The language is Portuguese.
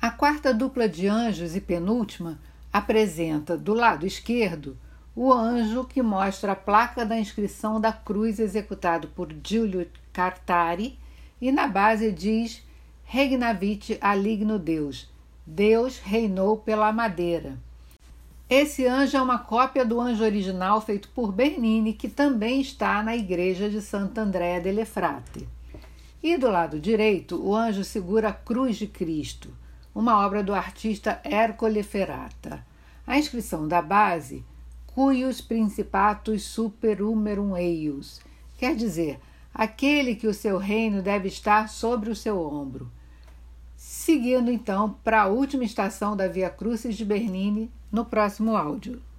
A quarta dupla de anjos e penúltima apresenta, do lado esquerdo, o anjo que mostra a placa da inscrição da cruz executado por Giulio Cartari e na base diz Regnavit Aligno Deus, Deus reinou pela madeira. Esse anjo é uma cópia do anjo original feito por Bernini, que também está na igreja de Sant'Andrea delle Frate. E do lado direito, o anjo segura a cruz de Cristo, uma obra do artista Ercole Ferrata. A inscrição da base, Cuius Principatus Superumerum Eius, quer dizer, aquele que o seu reino deve estar sobre o seu ombro. Seguindo então para a última estação da Via Crucis de Bernini no próximo áudio.